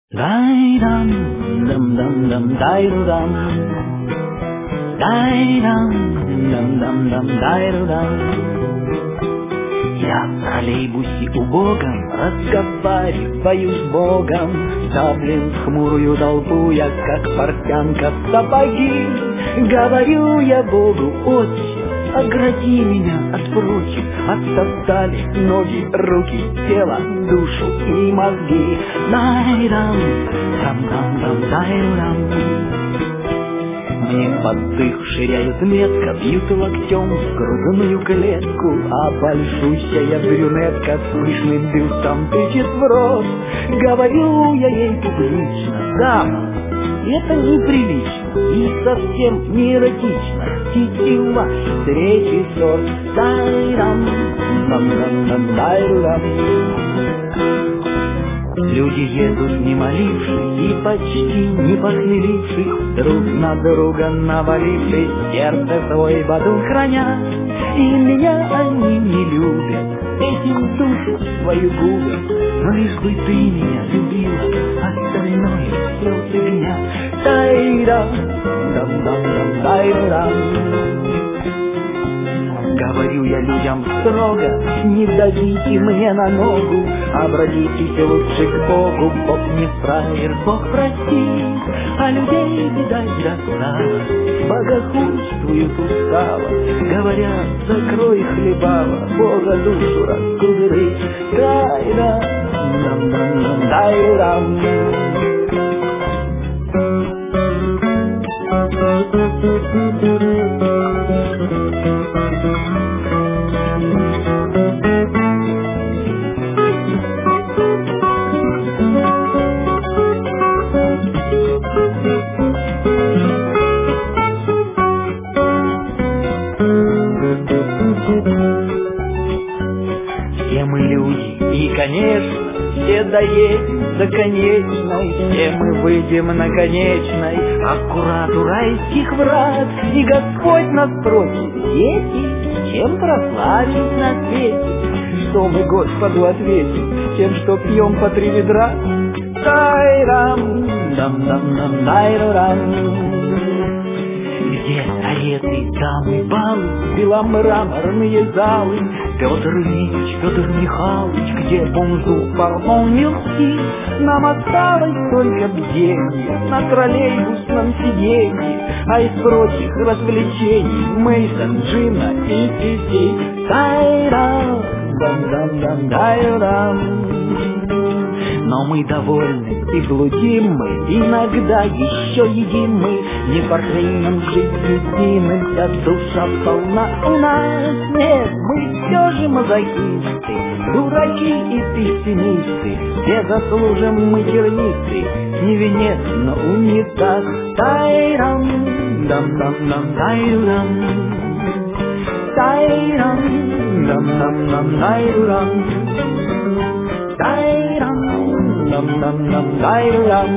Дай-дам, дам-дам-дам, дай-ру-дам. Дай-дам, дам-дам-дам, дай-ру-дам. Я в троллейбусе убогом разговариваю с Богом. Да, блин, хмурую толпу я, как портянка в сапоги. Говорю я Богу: Отче, огради меня от прочих, от стали ноги, руки, тело, душу и мозги. Дай-дам, дам-дам-дам, дай-дам. Мне под дых ширяют метко, бьют локтем в грудную клетку, а большущая брюнетка с пышным бюстом тычет в рот. Говорю я ей публично: дама, это неприлично и совсем не эротично. Идти в ваши встречи сорт. Дай-дам, дам-дам-дам, дай-дам. Люди едут, не молившись и почти не похмелившись, друг на друга навалившись, сердце свой бадун храня. И меня они не любят, этим душу свою губят, но лишь бы ты меня любила, остальное все фигня. Дай-дам, дам-дам-дам, дай-дам. Говорю я людям строго: не давите мне на ногу, обратитесь лучше к Богу. Бог не фраер, Бог простит, а людей, видать, достало, богохульствуют устало. Говорят: закрой хлебало, Бога душу раскудыры. Дай-дам, дам-дам-дам, дай-дам. Все мы люди, и, конечно, все доедем до конечной, все мы выйдем на конечной, аккурат у райских врат, и Господь нас просит: дети, чем прославить на свете? Что мы Господу ответим? Тем, что пьем по 3 ведра? Дай-рам, дам-дам-дам, дай-рам. Где кареты, дамы, балы, беломраморные залы? Петр Ильич, Петр Михайлович, где бонжур, пардон, мерси? Нам осталось только бденье на троллейбусном сиденье, а из прочих развлечений Мейсон, Джина и Тити. Дай-рам, дам-дам-дам, дай-рам. Но мы довольны и блудим мы, иногда еще едим мы, не портвейном жизнью вся душа полна у нас. Нет, мы все же мазохисты, дураки и пессимисты, все заслужим мы термиты, не венец, но унитаз. Тай-рам, дам-дам-дам, тай-рам. Тай-рам, дам-дам-дам, тай-рам. Тай-рам, дам-дам-дам, дай-рам.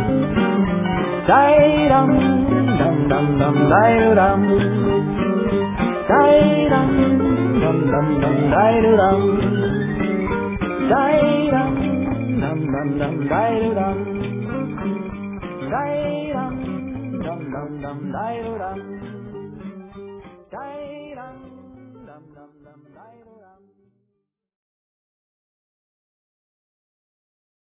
Тай-рам, дам-дам-дам, дай-рам. Тай-рам, дам-дам-дам, дай-рам. Тай-рам, дам-дам-дам, дай-рам. Тай-рам, дам-дам-дам, дай-рам.